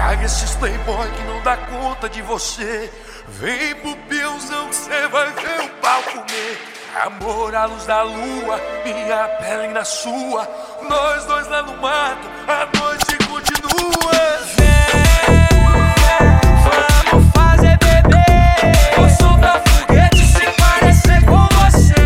Larga esses playboy que não dá conta de você. Vem pro peãozão que cê vai ver o pau comer. Amor à luz da lua, minha pele na sua. Nós dois lá no mato, a noite continua. Vamos fazer bebê. Vou soltar foguete se parecer com você.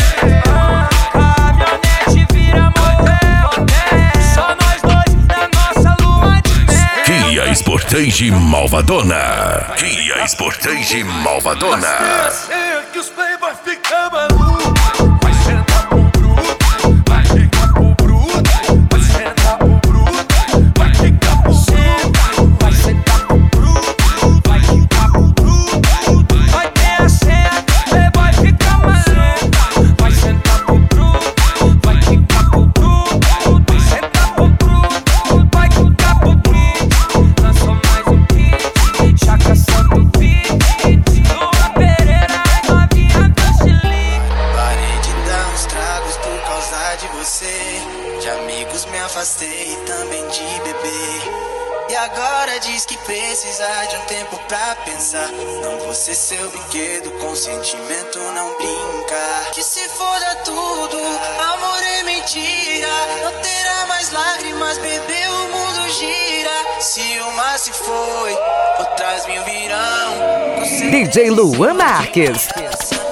Caminhonete vira motel. Só nós dois na nossa lua de mel. Kia Sportage Malvadona. Kia Sportage Malvadona. Que os playboy ficam malucos. Vai sentar pro bruto, vai ficar pro bruto. Vai sentar pro bruto, vai ficar pro bruto. Vai sentar pro bruto, vai ficar pro bruto. Vai ter a cena, playboy fica maluco. Vai sentar pro bruto, vai ficar pro bruto. Vai sentar pro bruto, vai ficar pro bruto. Lançou mais um hit, Chaka Santo Beat. Lua Pereira, novinha do Chile. Parei de dar uns tragos por causa de você. De amigos me afastei e também de beber. E agora diz que precisa de um tempo pra pensar. Não vou ser seu brinquedo, com sentimento não brinca. Que se foda tudo, amor é mentira. Não terá mais lágrimas, bebê, o mundo gira. Se uma se foi, outras mil virão. DJ Luan Marques.